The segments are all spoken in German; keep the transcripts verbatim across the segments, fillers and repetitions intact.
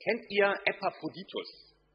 Kennt ihr Epaphroditus?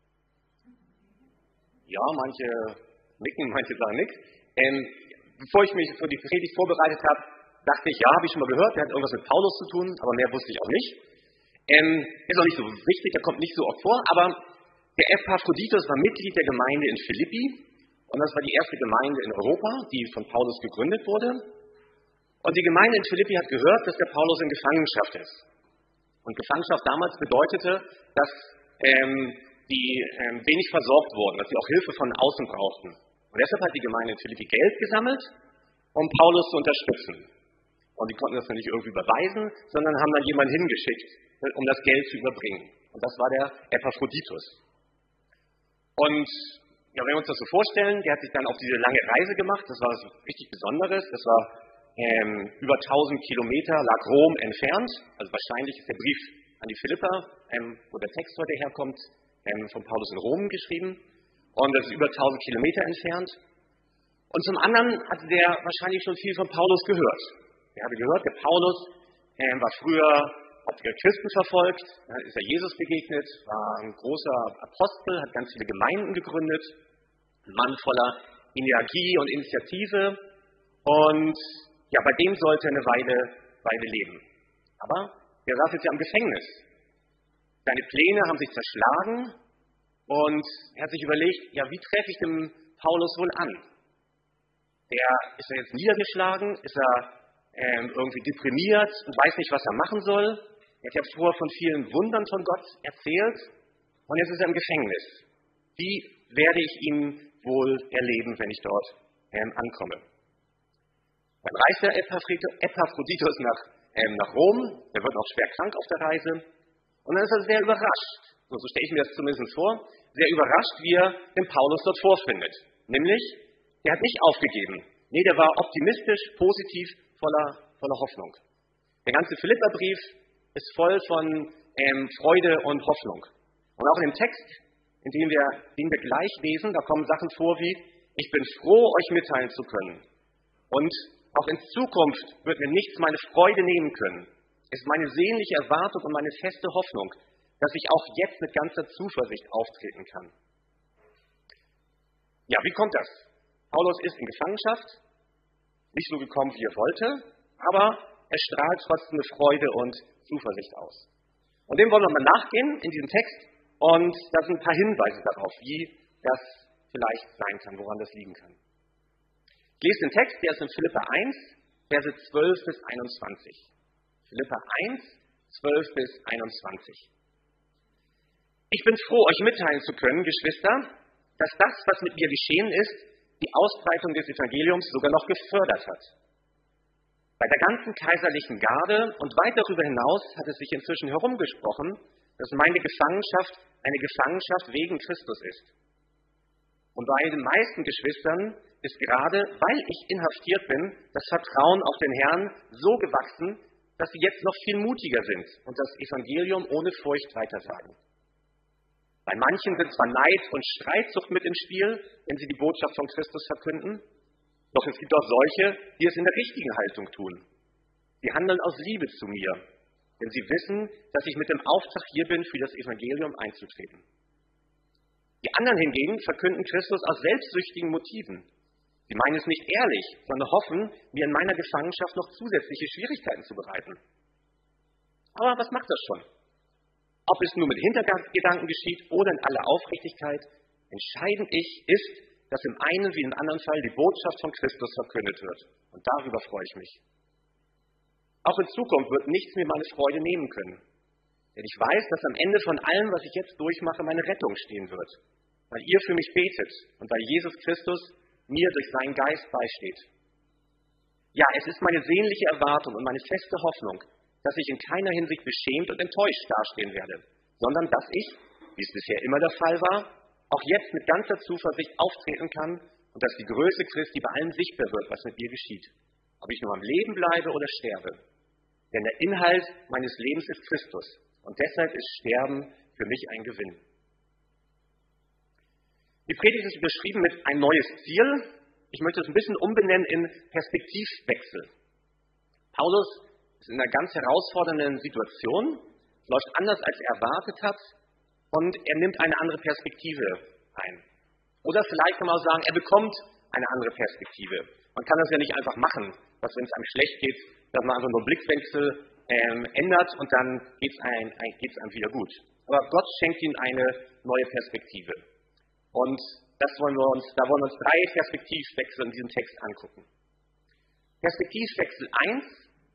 Ja, manche nicken, manche sagen nichts. Ähm, bevor ich mich für die Predigt vorbereitet habe, dachte ich, ja, habe ich schon mal gehört, der hat irgendwas mit Paulus zu tun, aber mehr wusste ich auch nicht. Ähm, ist auch nicht so wichtig, der kommt nicht so oft vor, aber der Epaphroditus war Mitglied der Gemeinde in Philippi und das war die erste Gemeinde in Europa, die von Paulus gegründet wurde. Und die Gemeinde in Philippi hat gehört, dass der Paulus in Gefangenschaft ist. Und Gefangenschaft damals bedeutete, dass ähm, die ähm, wenig versorgt wurden, dass sie auch Hilfe von außen brauchten. Und deshalb hat die Gemeinde in Philippi Geld gesammelt, um Paulus zu unterstützen. Und die konnten das dann nicht irgendwie überweisen, sondern haben dann jemanden hingeschickt, um das Geld zu überbringen. Und das war der Epaphroditus. Und ja, wenn wir uns das so vorstellen, der hat sich dann auf diese lange Reise gemacht, das war was richtig Besonderes, das war ähm, über tausend Kilometer, lag Rom entfernt, also wahrscheinlich ist der Brief an die Philipper, ähm, wo der Text heute herkommt, ähm, von Paulus in Rom geschrieben, und das ist über tausend Kilometer entfernt. Und zum anderen hatte der wahrscheinlich schon viel von Paulus gehört. Er hatte gehört, der Paulus ähm, war früher, hat Christen verfolgt, ist er Jesus begegnet, war ein großer Apostel, hat ganz viele Gemeinden gegründet, ein Mann voller Energie und Initiative, und ja, bei dem sollte er eine Weile, Weile leben. Aber der saß jetzt ja im Gefängnis. Seine Pläne haben sich zerschlagen und er hat sich überlegt, ja, wie treffe ich den Paulus wohl an? Der, ist er jetzt niedergeschlagen? Ist er ähm, irgendwie deprimiert und weiß nicht, was er machen soll? Er hat ja vorher von vielen Wundern von Gott erzählt und jetzt ist er im Gefängnis. Wie werde ich ihn wohl erleben, wenn ich dort ähm, ankomme? Dann reist der Epaphroditus nach, ähm, nach Rom, der wird auch schwer krank auf der Reise, und dann ist er sehr überrascht, so, so stelle ich mir das zumindest vor, sehr überrascht, wie er den Paulus dort vorfindet. Nämlich, der hat nicht aufgegeben. Nee, der war optimistisch, positiv, voller, voller Hoffnung. Der ganze Philipperbrief ist voll von ähm, Freude und Hoffnung. Und auch in dem Text, in dem wir, den wir gleich lesen, da kommen Sachen vor wie, ich bin froh, euch mitteilen zu können. Und auch in Zukunft wird mir nichts meine Freude nehmen können. Es ist meine sehnliche Erwartung und meine feste Hoffnung, dass ich auch jetzt mit ganzer Zuversicht auftreten kann. Ja, wie kommt das? Paulus ist in Gefangenschaft, nicht so gekommen, wie er wollte, aber er strahlt trotzdem eine Freude und Zuversicht aus. Und dem wollen wir mal nachgehen in diesem Text, und da sind ein paar Hinweise darauf, wie das vielleicht sein kann, woran das liegen kann. Ich lese den Text, der ist in Philipper eins, Verse zwölf bis einundzwanzig. Philipper eins, zwölf bis einundzwanzig. Ich bin froh, euch mitteilen zu können, Geschwister, dass das, was mit mir geschehen ist, die Ausbreitung des Evangeliums sogar noch gefördert hat. Bei der ganzen kaiserlichen Garde und weit darüber hinaus hat es sich inzwischen herumgesprochen, dass meine Gefangenschaft eine Gefangenschaft wegen Christus ist. Und bei den meisten Geschwistern ist gerade, weil ich inhaftiert bin, das Vertrauen auf den Herrn so gewachsen, dass sie jetzt noch viel mutiger sind und das Evangelium ohne Furcht weitersagen. Bei manchen sind zwar Neid und Streitsucht mit im Spiel, wenn sie die Botschaft von Christus verkünden, doch es gibt auch solche, die es in der richtigen Haltung tun. Sie handeln aus Liebe zu mir, denn sie wissen, dass ich mit dem Auftrag hier bin, für das Evangelium einzutreten. Die anderen hingegen verkünden Christus aus selbstsüchtigen Motiven. Sie meinen es nicht ehrlich, sondern hoffen, mir in meiner Gefangenschaft noch zusätzliche Schwierigkeiten zu bereiten. Aber was macht das schon? Ob es nur mit Hintergedanken geschieht oder in aller Aufrichtigkeit, entscheidend ich ist, dass im einen wie im anderen Fall die Botschaft von Christus verkündet wird. Und darüber freue ich mich. Auch in Zukunft wird nichts mir meine Freude nehmen können. Denn ich weiß, dass am Ende von allem, was ich jetzt durchmache, meine Rettung stehen wird. Weil ihr für mich betet und weil Jesus Christus mir durch seinen Geist beisteht. Ja, es ist meine sehnliche Erwartung und meine feste Hoffnung, dass ich in keiner Hinsicht beschämt und enttäuscht dastehen werde, sondern dass ich, wie es bisher immer der Fall war, auch jetzt mit ganzer Zuversicht auftreten kann und dass die Größe Christi bei allen sichtbar wird, was mit mir geschieht. Ob ich nur am Leben bleibe oder sterbe. Denn der Inhalt meines Lebens ist Christus und deshalb ist Sterben für mich ein Gewinn. Die Predigt ist überschrieben mit ein neues Ziel. Ich möchte es ein bisschen umbenennen in Perspektivwechsel. Paulus ist in einer ganz herausfordernden Situation, läuft anders als er erwartet hat, und er nimmt eine andere Perspektive ein. Oder vielleicht kann man auch sagen, er bekommt eine andere Perspektive. Man kann das ja nicht einfach machen, dass wenn es einem schlecht geht, dass man einfach nur einen Blickwechsel ähm, ändert und dann geht es einem, geht's einem wieder gut. Aber Gott schenkt ihm eine neue Perspektive. Und das wollen wir uns, da wollen wir uns drei Perspektivwechsel in diesem Text angucken. Perspektivwechsel eins: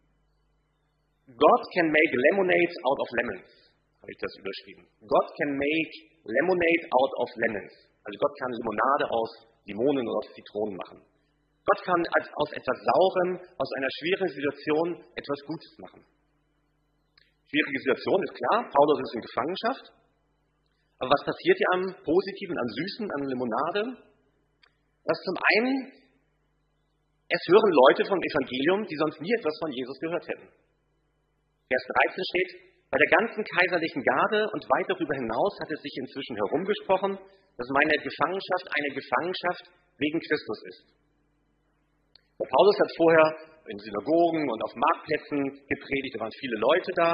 God can make lemonade out of lemons, habe ich das überschrieben. God can make lemonade out of lemons. Also Gott kann Limonade aus Limonen oder aus Zitronen machen. Gott kann aus etwas Saurem, aus einer schwierigen Situation etwas Gutes machen. Schwierige Situation ist klar, Paulus ist in Gefangenschaft. Aber was passiert hier am Positiven, am Süßen, an Limonade? Das zum einen, es hören Leute vom Evangelium, die sonst nie etwas von Jesus gehört hätten. Vers dreizehn steht, bei der ganzen kaiserlichen Garde und weit darüber hinaus hat es sich inzwischen herumgesprochen, dass meine Gefangenschaft eine Gefangenschaft wegen Christus ist. Der Paulus hat vorher in Synagogen und auf Marktplätzen gepredigt, da waren viele Leute da.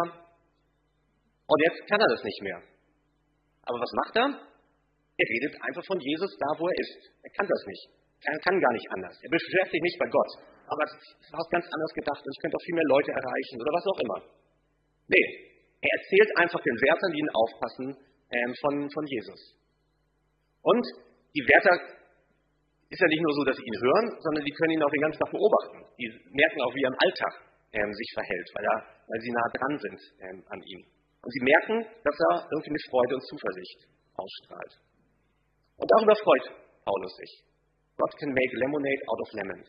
Und jetzt kann er das nicht mehr. Aber was macht er? Er redet einfach von Jesus da, wo er ist. Er kann das nicht. Er kann gar nicht anders. Er beschwert sich nicht bei Gott. Aber es war was ganz anderes gedacht und ich könnte auch viel mehr Leute erreichen oder was auch immer. Nee, er erzählt einfach den Wärtern, die ihn aufpassen, ähm, von, von Jesus. Und die Wärter ist ja nicht nur so, dass sie ihn hören, sondern sie können ihn auch den ganzen Tag beobachten. Die merken auch, wie er im Alltag ähm, sich verhält, weil, er, weil sie nah dran sind ähm, an ihm. Und sie merken, dass er irgendwie eine Freude und Zuversicht ausstrahlt. Und darüber freut Paulus sich. God can make lemonade out of lemons.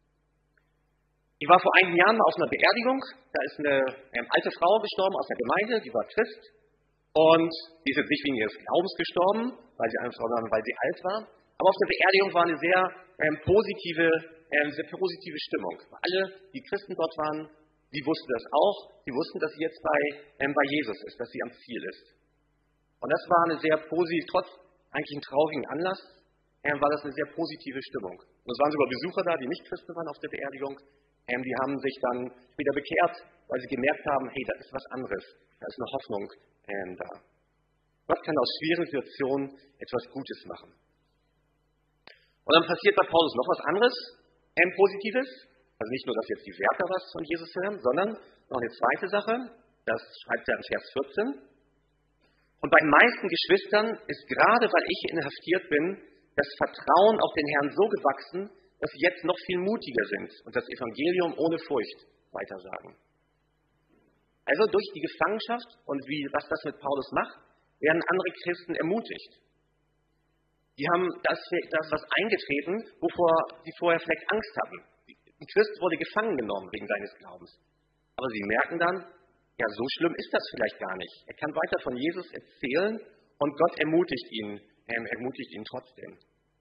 Ich war vor einigen Jahren mal auf einer Beerdigung. Da ist eine ähm, alte Frau gestorben aus der Gemeinde, die war Christ. Und die ist jetzt nicht wegen ihres Glaubens gestorben, weil sie einfach, sondern weil sie alt war. Aber auf der Beerdigung war eine sehr ähm, positive, ähm, sehr positive Stimmung. Alle, die Christen dort waren, die wussten das auch. Die wussten, dass sie jetzt bei, ähm, bei Jesus ist, dass sie am Ziel ist. Und das war eine sehr positive, trotz eigentlich einen traurigen Anlass, ähm, war das eine sehr positive Stimmung. Und es waren sogar Besucher da, die nicht Christen waren auf der Beerdigung. Ähm, die haben sich dann wieder bekehrt, weil sie gemerkt haben, hey, da ist was anderes. Da ist eine Hoffnung ähm, da. Gott kann aus schwierigen Situationen etwas Gutes machen. Und dann passiert bei Paulus noch was anderes, ähm, Positives. Also nicht nur, dass jetzt die Wärter was von Jesus hören, sondern noch eine zweite Sache. Das schreibt er in Vers vierzehn. Und bei den meisten Geschwistern ist gerade, weil ich inhaftiert bin, das Vertrauen auf den Herrn so gewachsen, dass sie jetzt noch viel mutiger sind und das Evangelium ohne Furcht weitersagen. Also durch die Gefangenschaft und wie, was das mit Paulus macht, werden andere Christen ermutigt. Die haben das, das was eingetreten, wovor sie vorher vielleicht Angst hatten. Ein Christ wurde gefangen genommen wegen seines Glaubens. Aber sie merken dann, ja, so schlimm ist das vielleicht gar nicht. Er kann weiter von Jesus erzählen und Gott ermutigt ihn, ähm, ermutigt ihn trotzdem.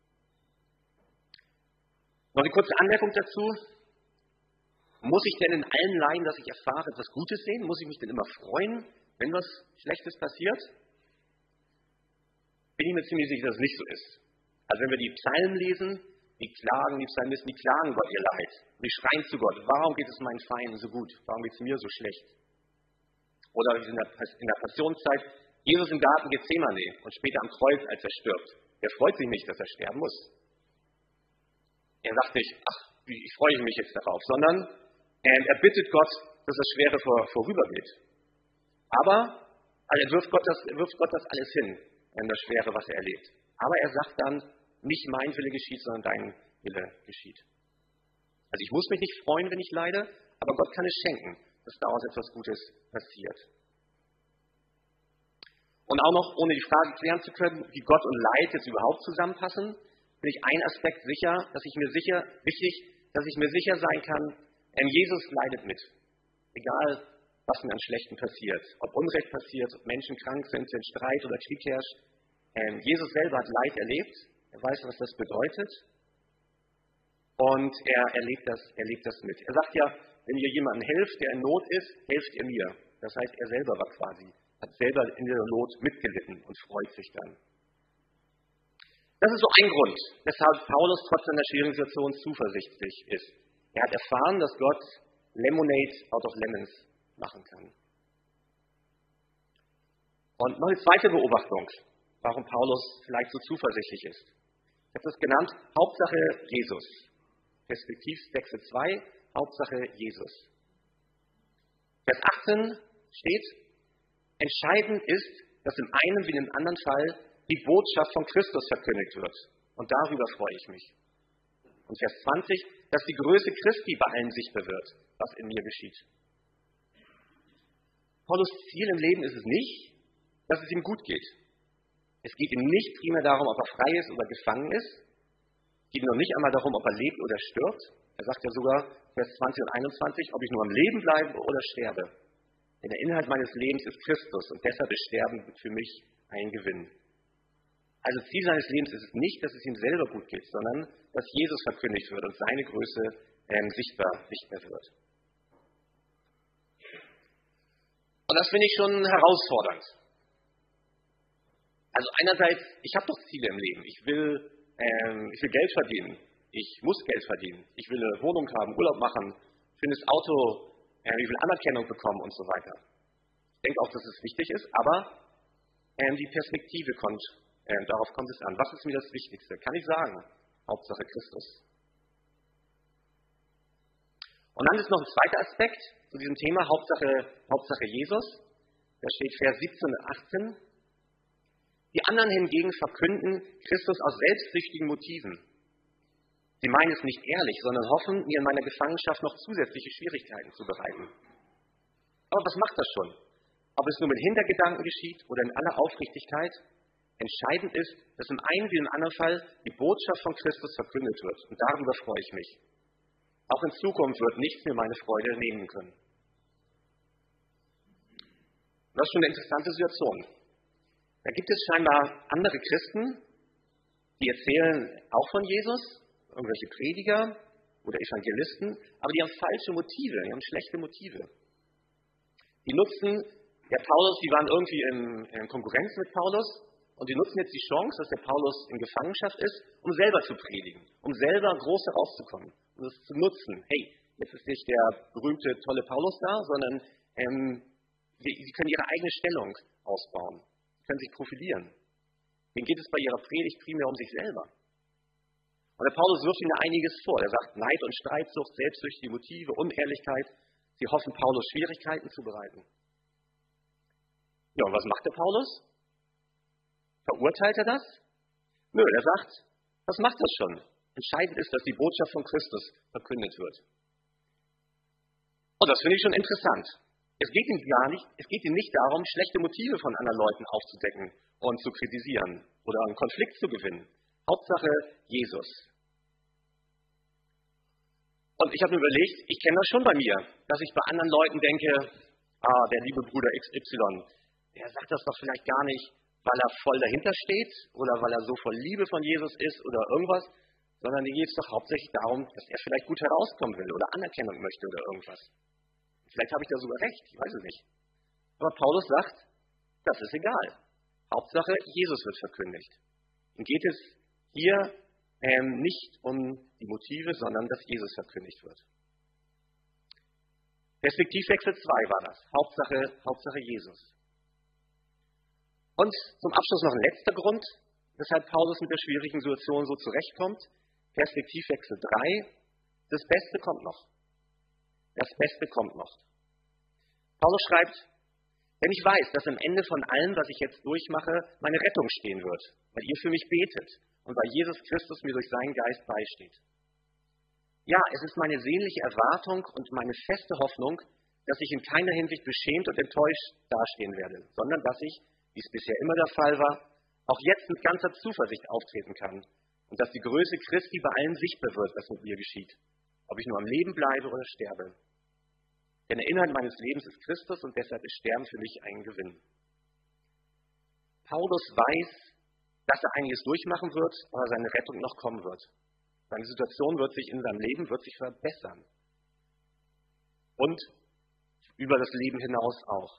Noch eine kurze Anmerkung dazu. Muss ich denn in allen Leiden, dass ich erfahre, etwas Gutes sehen? Muss ich mich denn immer freuen, wenn was Schlechtes passiert? Bin ich mir ziemlich sicher, dass es nicht so ist. Also wenn wir die Psalmen lesen, die klagen, die Psalmisten, die klagen Gott ihr Leid. Und die schreien zu Gott, warum geht es meinen Feinden so gut? Warum geht es mir so schlecht? Oder in der, in der Passionszeit, Jesus im Garten Gethsemane und später am Kreuz, als er stirbt. Er freut sich nicht, dass er sterben muss. Er sagt nicht, ach, ich freue mich jetzt darauf, sondern er bittet Gott, dass das Schwere vor, vorübergeht. Aber also er, wirft Gott das, er wirft Gott das alles hin, das Schwere, was er erlebt. Aber er sagt dann, nicht mein Wille geschieht, sondern dein Wille geschieht. Also ich muss mich nicht freuen, wenn ich leide, aber Gott kann es schenken, dass daraus etwas Gutes passiert. Und auch noch, ohne die Frage klären zu können, wie Gott und Leid jetzt überhaupt zusammenpassen, bin ich ein Aspekt sicher, dass ich mir sicher, wichtig, dass ich mir sicher sein kann, ähm, Jesus leidet mit. Egal, was mir an Schlechten passiert. Ob Unrecht passiert, ob Menschen krank sind, wenn Streit oder Krieg herrscht. Ähm, Jesus selber hat Leid erlebt. Er weiß, was das bedeutet. Und er erlebt das, erlebt das mit. Er sagt ja, wenn ihr jemandem helft, der in Not ist, helft ihr mir. Das heißt, er selber war quasi, hat selber in der Not mitgelitten und freut sich dann. Das ist so ein Grund, weshalb Paulus trotz seiner schwierigen Situation zuversichtlich ist. Er hat erfahren, dass Gott Lemonade out of lemons machen kann. Und noch eine zweite Beobachtung, warum Paulus vielleicht so zuversichtlich ist. Ich habe das genannt, Hauptsache Jesus. Perspektivwechsel zwei, Hauptsache Jesus. Vers achtzehn steht, entscheidend ist, dass im einen wie im anderen Fall die Botschaft von Christus verkündigt wird. Und darüber freue ich mich. Und Vers zwanzig, dass die Größe Christi bei allen sichtbar wird, was in mir geschieht. Paulus' Ziel im Leben ist es nicht, dass es ihm gut geht. Es geht ihm nicht primär darum, ob er frei ist oder gefangen ist. Es geht ihm noch nicht einmal darum, ob er lebt oder stirbt. Er sagt ja sogar, Vers zwanzig und einundzwanzig, ob ich nur am Leben bleibe oder sterbe. Denn der Inhalt meines Lebens ist Christus und deshalb ist Sterben für mich ein Gewinn. Also Ziel seines Lebens ist es nicht, dass es ihm selber gut geht, sondern dass Jesus verkündigt wird und seine Größe ähm, sichtbar, sichtbar wird. Und das finde ich schon herausfordernd. Also einerseits, ich habe doch Ziele im Leben. Ich will, ähm, ich will Geld verdienen. Ich muss Geld verdienen. Ich will eine Wohnung haben, Urlaub machen, schönes Auto, äh, ich will Anerkennung bekommen und so weiter. Ich denke auch, dass es wichtig ist, aber ähm, die Perspektive kommt, ähm, darauf kommt es an. Was ist mir das Wichtigste? Kann ich sagen, Hauptsache Christus. Und dann ist noch ein zweiter Aspekt zu diesem Thema, Hauptsache, Hauptsache Jesus. Da steht Vers siebzehn und achtzehn. Die anderen hingegen verkünden Christus aus selbstsüchtigen Motiven. Sie meinen es nicht ehrlich, sondern hoffen, mir in meiner Gefangenschaft noch zusätzliche Schwierigkeiten zu bereiten. Aber was macht das schon? Ob es nur mit Hintergedanken geschieht oder in aller Aufrichtigkeit, entscheidend ist, dass im einen wie im anderen Fall die Botschaft von Christus verkündet wird. Und darüber freue ich mich. Auch in Zukunft wird nichts mir meine Freude nehmen können. Das ist schon eine interessante Situation. Da gibt es scheinbar andere Christen, die erzählen auch von Jesus, irgendwelche Prediger oder Evangelisten, aber die haben falsche Motive, die haben schlechte Motive. Die nutzen, der Paulus, die waren irgendwie in, in Konkurrenz mit Paulus und die nutzen jetzt die Chance, dass der Paulus in Gefangenschaft ist, um selber zu predigen, um selber groß herauszukommen, um das zu nutzen. Hey, jetzt ist nicht der berühmte, tolle Paulus da, sondern ähm, sie, sie können ihre eigene Stellung ausbauen, sie können sich profilieren. Denen geht es bei ihrer Predigt primär um sich selber. Und der Paulus wirft ihnen einiges vor. Er sagt, Neid und Streitsucht, selbstsüchtige Motive, Unehrlichkeit. Sie hoffen, Paulus Schwierigkeiten zu bereiten. Ja, und was macht der Paulus? Verurteilt er das? Nö, er sagt, was macht das schon? Entscheidend ist, dass die Botschaft von Christus verkündet wird. Und das finde ich schon interessant. Es geht ihm gar nicht, es geht ihm nicht darum, schlechte Motive von anderen Leuten aufzudecken und zu kritisieren oder einen Konflikt zu gewinnen. Hauptsache Jesus. Und ich habe mir überlegt, ich kenne das schon bei mir, dass ich bei anderen Leuten denke, ah, der liebe Bruder X Y, der sagt das doch vielleicht gar nicht, weil er voll dahinter steht oder weil er so voll Liebe von Jesus ist oder irgendwas, sondern ihm geht es doch hauptsächlich darum, dass er vielleicht gut herauskommen will oder Anerkennung möchte oder irgendwas. Vielleicht habe ich da sogar recht, ich weiß es nicht. Aber Paulus sagt, das ist egal. Hauptsache, Jesus wird verkündigt. Ihm geht es hier ähm, nicht um die Motive, sondern dass Jesus verkündigt wird. Perspektivwechsel zwei war das. Hauptsache, Hauptsache Jesus. Und zum Abschluss noch ein letzter Grund, weshalb Paulus mit der schwierigen Situation so zurechtkommt. Perspektivwechsel drei. Das Beste kommt noch. Das Beste kommt noch. Paulus schreibt, denn ich weiß, dass am Ende von allem, was ich jetzt durchmache, meine Rettung stehen wird, weil ihr für mich betet und weil Jesus Christus mir durch seinen Geist beisteht. Ja, es ist meine sehnliche Erwartung und meine feste Hoffnung, dass ich in keiner Hinsicht beschämt und enttäuscht dastehen werde, sondern dass ich, wie es bisher immer der Fall war, auch jetzt mit ganzer Zuversicht auftreten kann und dass die Größe Christi bei allen sichtbar wird, was mit mir geschieht, ob ich nur am Leben bleibe oder sterbe. Denn der Inhalt meines Lebens ist Christus und deshalb ist Sterben für mich ein Gewinn. Paulus weiß, dass er einiges durchmachen wird, aber seine Rettung noch kommen wird. Seine Situation wird sich in seinem Leben wird sich verbessern. Und über das Leben hinaus auch.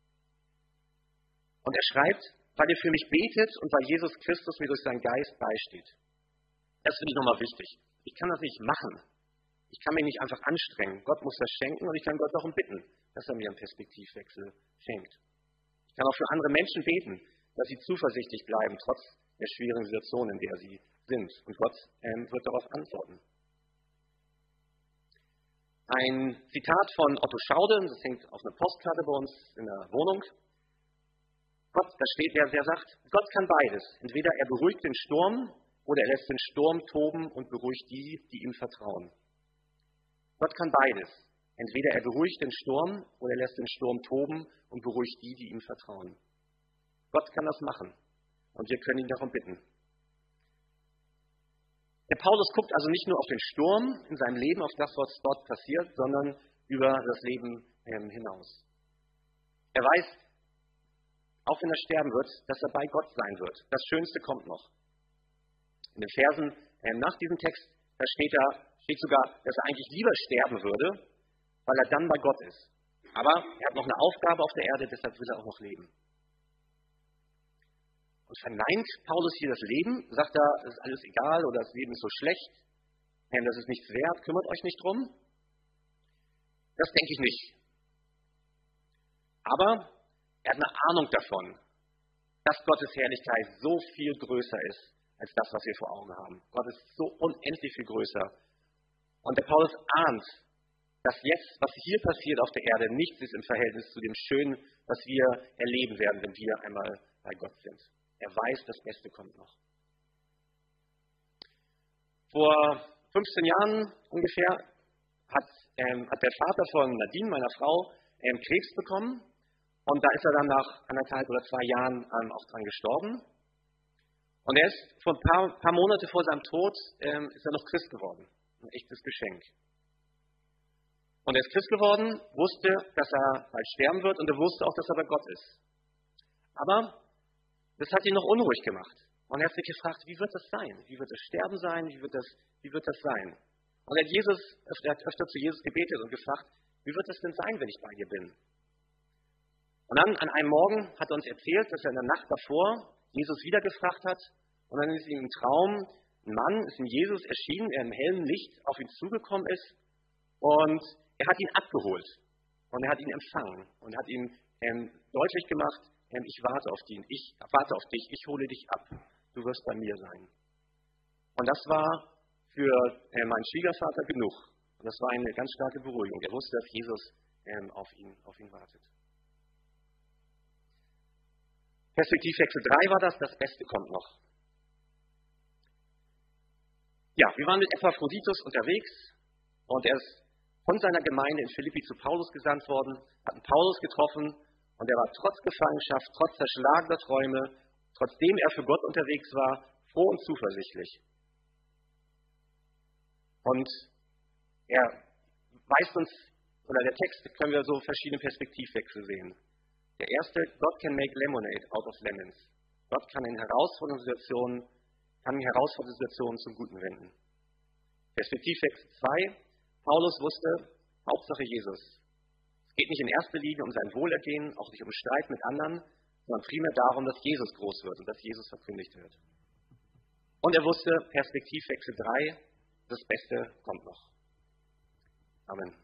Und er schreibt, weil ihr für mich betet und weil Jesus Christus mir durch seinen Geist beisteht. Das finde ich nochmal wichtig. Ich kann das nicht machen. Ich kann mich nicht einfach anstrengen. Gott muss das schenken und ich kann Gott darum bitten, dass er mir einen Perspektivwechsel schenkt. Ich kann auch für andere Menschen beten, dass sie zuversichtlich bleiben, trotz der schwierigen Situation, in der sie sind. Und Gott ähm, wird darauf antworten. Ein Zitat von Otto Schaude, das hängt auf einer Postkarte bei uns in der Wohnung. Gott, da steht, der, der sagt, Gott kann beides. Entweder er beruhigt den Sturm oder er lässt den Sturm toben und beruhigt die, die ihm vertrauen. Gott kann beides. Entweder er beruhigt den Sturm oder er lässt den Sturm toben und beruhigt die, die ihm vertrauen. Gott kann das machen und wir können ihn darum bitten. Der Paulus guckt also nicht nur auf den Sturm in seinem Leben, auf das, was dort passiert, sondern über das Leben ähm, hinaus. Er weiß, auch wenn er sterben wird, dass er bei Gott sein wird. Das Schönste kommt noch. In den Versen ähm, nach diesem Text, da steht, da steht sogar, dass er eigentlich lieber sterben würde, weil er dann bei Gott ist. Aber er hat noch eine Aufgabe auf der Erde, deshalb will er auch noch leben. Und verneint Paulus hier das Leben, sagt er, es ist alles egal oder das Leben ist so schlecht, das ist nichts wert, kümmert euch nicht drum? Das denke ich nicht. Aber er hat eine Ahnung davon, dass Gottes Herrlichkeit so viel größer ist, als das, was wir vor Augen haben. Gott ist so unendlich viel größer. Und der Paulus ahnt, dass jetzt, was hier passiert auf der Erde, nichts ist im Verhältnis zu dem Schönen, was wir erleben werden, wenn wir einmal bei Gott sind. Er weiß, das Beste kommt noch. Vor fünfzehn Jahren ungefähr hat, ähm, hat der Vater von Nadine, meiner Frau, ähm, Krebs bekommen. Und da ist er dann nach anderthalb oder zwei Jahren ähm, auch dran gestorben. Und er ist vor ein paar, paar Monate vor seinem Tod ähm, ist er noch Christ geworden. Ein echtes Geschenk. Und er ist Christ geworden, wusste, dass er bald sterben wird und er wusste auch, dass er bei Gott ist. Aber das hat ihn noch unruhig gemacht. Und er hat sich gefragt, wie wird das sein? Wie wird das Sterben sein? Wie wird das, wie wird das sein? Und er hat, Jesus, er hat öfter zu Jesus gebetet und gefragt, wie wird das denn sein, wenn ich bei dir bin? Und dann an einem Morgen hat er uns erzählt, dass er in der Nacht davor Jesus wieder gefragt hat. Und dann ist ihm im Traum ein Mann, ist ihm Jesus erschienen, der im hellen Licht auf ihn zugekommen ist. Und er hat ihn abgeholt. Und er hat ihn empfangen. Und hat ihm ähm, deutlich gemacht, ähm, ich warte auf dich, ich warte auf dich, ich hole dich ab. Du wirst bei mir sein. Und das war für äh, meinen Schwiegervater genug. Und das war eine ganz starke Beruhigung. Er wusste, dass Jesus ähm, auf ihn, auf ihn wartet. Perspektivwechsel drei war das, das Beste kommt noch. Ja, wir waren mit Epaphroditus unterwegs und er ist von seiner Gemeinde in Philippi zu Paulus gesandt worden, hatten Paulus getroffen und er war trotz Gefangenschaft, trotz zerschlagener Träume, trotzdem er für Gott unterwegs war, froh und zuversichtlich. Und er weist uns, oder der Text können wir so verschiedene Perspektivwechsel sehen. Der erste, God can make lemonade out of lemons. Gott kann in herausfordernden Situationen, kann in herausfordernden Situationen zum Guten wenden. Perspektivwechsel zwei, Paulus wusste, Hauptsache Jesus. Es geht nicht in erster Linie um sein Wohlergehen, auch nicht um Streit mit anderen, sondern primär darum, dass Jesus groß wird und dass Jesus verkündigt wird. Und er wusste, Perspektivwechsel drei, das Beste kommt noch. Amen.